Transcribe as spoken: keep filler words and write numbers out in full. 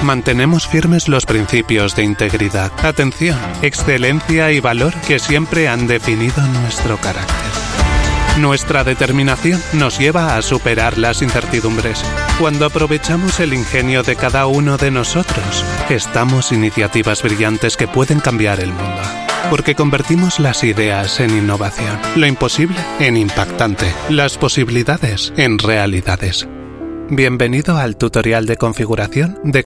Mantenemos firmes los principios de integridad, atención, excelencia y valor que siempre han definido nuestro carácter. Nuestra determinación nos lleva a superar las incertidumbres. Cuando aprovechamos el ingenio de cada uno de nosotros, gestamos iniciativas brillantes que pueden cambiar el mundo. Porque convertimos las ideas en innovación, lo imposible en impactante, las posibilidades en realidades. Bienvenido al tutorial de configuración de